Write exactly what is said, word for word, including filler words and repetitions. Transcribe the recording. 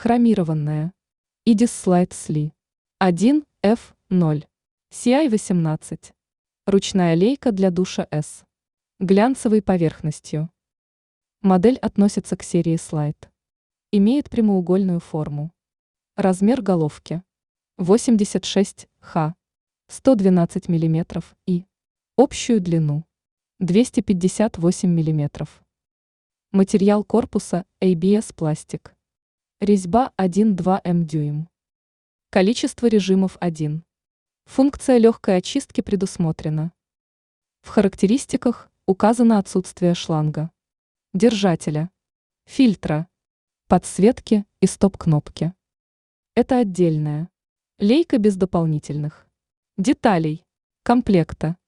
Хромированная. Идис Slide Sli. один эф ноль. си ай восемнадцать. Ручная лейка для душа S. Глянцевой поверхностью. Модель относится к серии Slide. Имеет прямоугольную форму. Размер головки восемьдесят шесть ха, сто двенадцать миллиметров и общую длину двести пятьдесят восемь миллиметров. Материал корпуса эй би эс пластик. Резьба один-два эм дюйм. Количество режимов один. Функция легкой очистки предусмотрена. В характеристиках указано отсутствие шланга, держателя, фильтра, подсветки и стоп-кнопки. Это отдельная лейка без дополнительных деталей комплекта.